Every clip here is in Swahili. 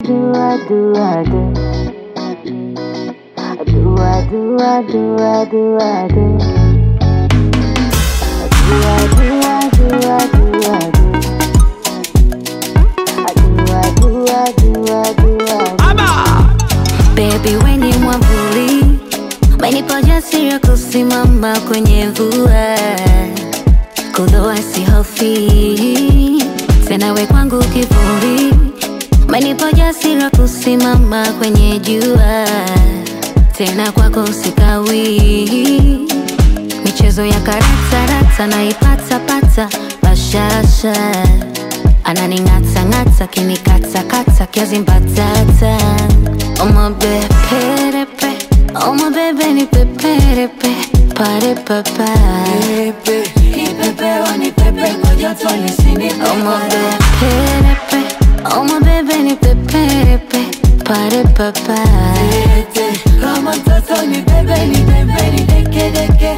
Baby we ni mwavuli, umenipa ujasiri wa kusimama kwenye mvua, kudhoa sihofi tena, we kwangu kivuli, umenipa ujasiri wa kusimama kwenye jua, tena kwako sikawi. Michezo ya karata naipata pata bashasha, ananingata ngata kinikata kata kiazi mbatata. Oh my baby, oh my baby ni peperepe pare papa. Nipepe wanipepe kwa joto lisinipe. Oh my baby, oh my baby ni peperepe pare papa. Kama mtoto ni bebe deke deke.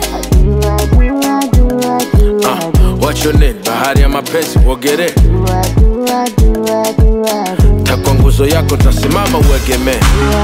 What's your name? Bahari ya mapenzi uogere. Takwa nguzo yako tasimama uegeme.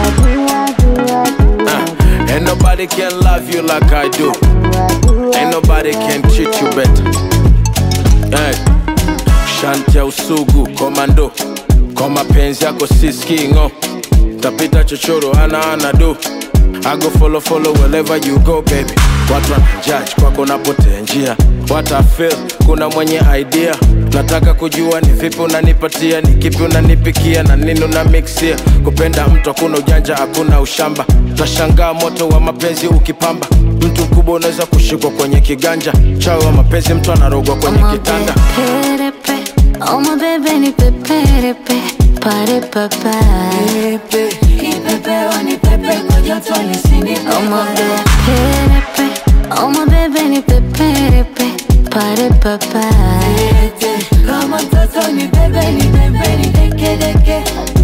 Ain't nobody can love you like I do. Ain't nobody can treat you better. Hey. Shanti ya usugu komando, kwa mapenzi yako siski ngo. Tapita chochoro ana do. I go follow wherever you go baby. Watu wanajudge kwako napotea njia. What I feel, kuna mwenye idea. Nataka kujua ni vipi unanipatia, ni kipi unanipikia, na nini unamixia. Kupenda mtu hakuna ujanja, hakuna ushamba. Utashangaa moto wa mapenzi ukipamba. Mtu mkubwa unaweza kushikwa kwenye kiganja. Chawi wa mapenzi mtu anarogwa kwenye kitanda. Oh my baby ni peperepe pare papa. Nipepe wanipepe kwa joto lisinipe. Oh my baby, oh my baby ni peperepe pare papa. Kama mtoto ni bebe deke deke.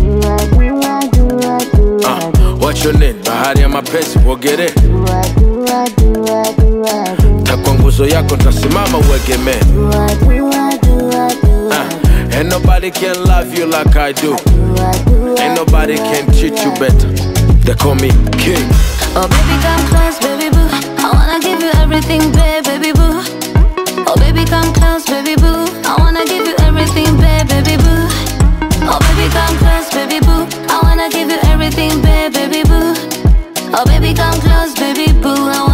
What's your name? Bahari ya mapenzi uogere. Takwa nguzo yako tasimama uegeme. Ain't nobody can love you like I do. Ain't nobody can treat you better. They call me king. Oh baby come close baby boo, I wanna give you everything baby boo. Oh baby come close baby boo, I wanna give you everything baby boo. Oh baby come close baby boo, I wanna give you everything baby boo. Oh baby come close baby boo, I